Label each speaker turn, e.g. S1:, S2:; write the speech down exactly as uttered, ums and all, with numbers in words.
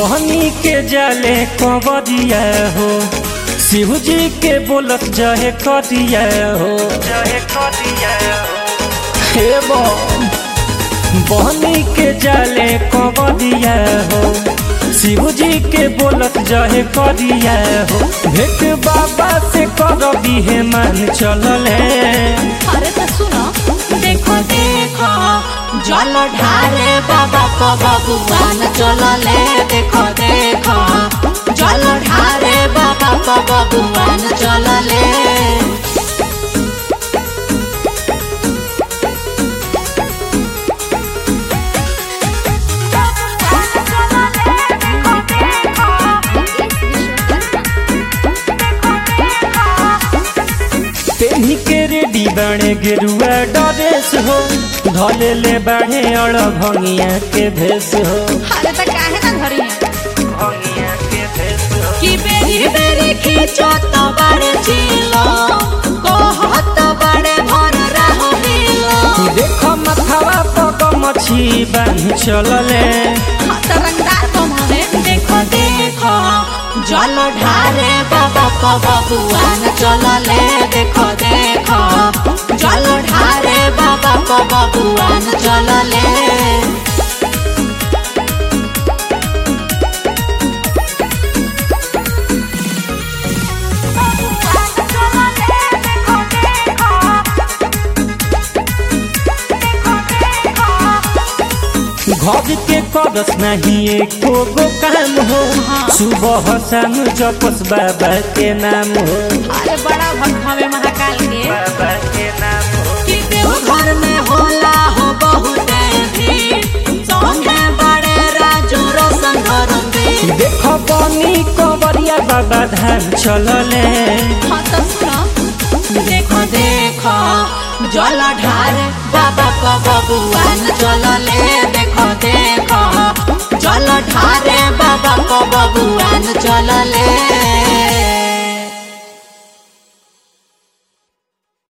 S1: बहनी के जाले कंवरिया हो, शिव जी के बोलत जहे करिया हो, जहे करिया हो। हे बहनी के जाले कंवरिया हो, शिव जी के बोलत जहे करिया हो। भेट बाबा से करबी हे मान चलले।
S2: अरे तो सुनो, देखो देखो जल ढारे बाबा को बबुआन चलले। देखो देखो जल ढारे बाबा को बबुआन चलले।
S1: तेनी के रेडी बने गेरुआ ड्रेस हो, धले ले बढ़े अड़ भंगिया के भेस हो।
S2: अरे तो काहे ना धरी
S1: भंगिया के भेस हो
S2: कि बेरी बेरी खींचो तो बड़े चिलो, कहत बड़े भर रहो हिलो।
S1: देखो मथवा पग मछी बांध चलले।
S2: हाथ रंगदार बम हमें। देखो देखो जल ढारे बाबा को बबुआन चलले। देखो देखो जल ढारे बाबा को बबुआन चलले।
S1: घर के करस नहीं एको गो काम हो, सुबह शाम जपस बाबा के नाम हो।
S2: अरे बड़ा भक्त हमें महाकाल के
S1: बाबा के नाम हो
S2: कि देवघर में होला हो बहुत भीड़। संगे बड़े राजू रोशन धरम।
S1: देखो बनी कंवरिया बाबा धाम चलले।
S2: हाँ तो सुनो, देखो देखो जल ढारे बाबा को बबुआन चलले। देखो देखो जल ढारे बाबा को बबुआन चलले।